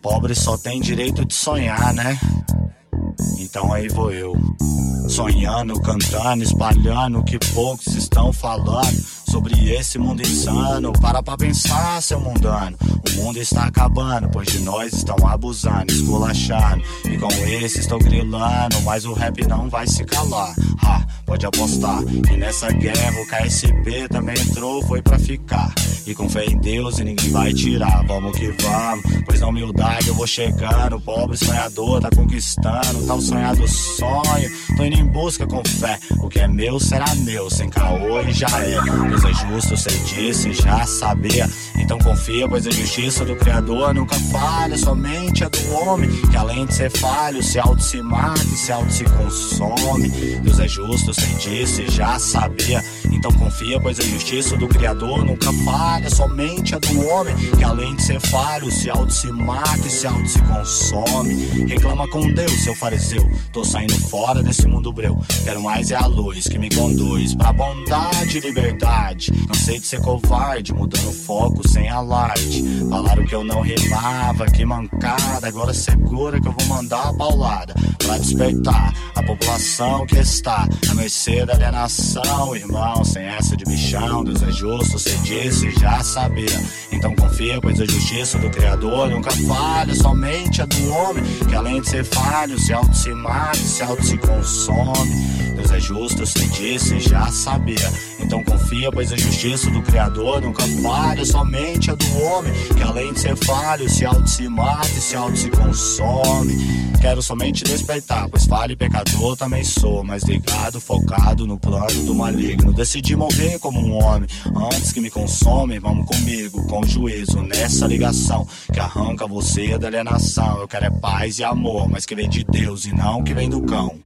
Pobre só tem direito de sonhar, né? Então aí vou eu, sonhando, cantando, espalhando o que poucos estão falando sobre esse mundo insano. Para pra pensar, seu mundano, o mundo está acabando, pois de nós estão abusando, esculachando. E com esse estou grilando, mas o rap não vai se calar. Pode apostar que nessa guerra o KSP também entrou, foi pra ficar. E com fé em Deus e ninguém vai tirar, vamos que vamos, pois na humildade eu vou chegando. Pobre sonhador tá conquistando tal sonhado sonho. Tô indo em busca com fé, o que é meu será meu, sem caô e já é. Deus é justo, sei disso e já sabia. Então confia, pois a justiça do Criador nunca falha. Somente a do homem, que além de ser falho, se auto se mata e se auto se consome. Deus é justo, sei disso e já sabia. Então confia, pois a justiça do Criador nunca falha. Somente a do homem, que além de ser falho, se auto se mata e se auto se consome. Reclama com Deus, seu fariseu, tô saindo fora desse mundo breu. Quero mais é a luz que me conduz pra bondade e liberdade. Cansei de ser covarde, mudando o foco sem alarde. Falaram que eu não rimava, que mancada. Agora segura que eu vou mandar a paulada pra despertar a população que está à mercê da alienação. Irmão, sem essa de bichão, Deus é justo, cê disse e já sabia. Então confia, pois a justiça do Criador nunca falha. Somente a do homem, que além de ser falho, se auto se mata e se auto se consome. Deus é justo, cê disse e já sabia. Então confia, pois a justiça do Criador nunca falha. Somente a do homem, que além de ser falho, se auto se mata e se auto se consome. Quero somente despertar, pois falho e pecador também sou, mas ligado, focado no plano do maligno. Decidi morrer como um homem, antes que me consome. Vamos comigo, com juízo, nessa ligação que arranca você da alienação. Eu quero é paz e amor, mas que vem de Deus e não que vem do cão.